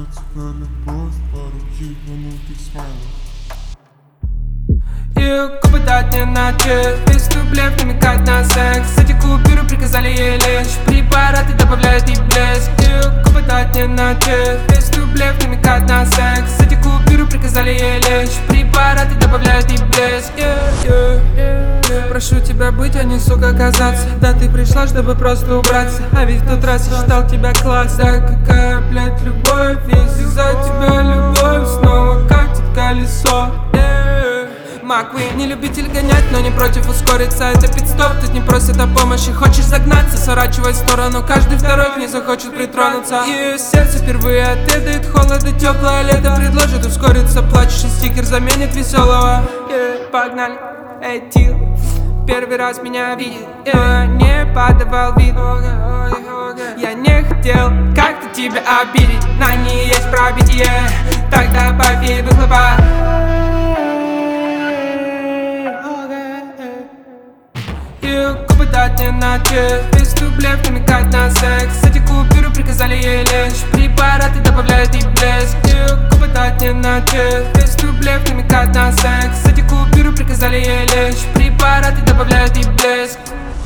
Хватит на любовь, пару ебанутых смайлов. И кубы дать не начали, 200 рублей намекать на секс. Эти купюры приказали ей лечь, препараты добавляют и блеск. И кубы дать не начали, 200 рублей намекать на секс. Эти купюры приказали ей лечь, препараты добавляют и блеск. Прошу тебя быть, а не сука казаться. Да ты пришла, чтобы просто убраться, а ведь в тот раз я считал тебя класс. Да какая, блядь, любовь, если за тебя любовь снова катит колесо. Маквин, не любитель гонять, но не против ускориться. Это пидстоп, тут не просят о помощи. Хочешь загнаться, сворачивай в сторону. Каждый второй к ней захочет притронуться. И сердце впервые отведает холода, теплое лето предложит ускориться. Плачущий стикер заменит веселого. Погнали, эй, Тил, первый раз меня видит. Не подавал вид. Я не хотел как-то тебя обидеть. На ней есть пробитие, тогда поверь выхлопа. Кубы дать не начали, 200 рублей намекать на секс. Эти купюры приказали ей лечь, препараты добавляют и блеск. Кубы дать не начали, 200 рублей намекать на секс. Эти купюры приказали ей лечь, препараты добавляют и блеск.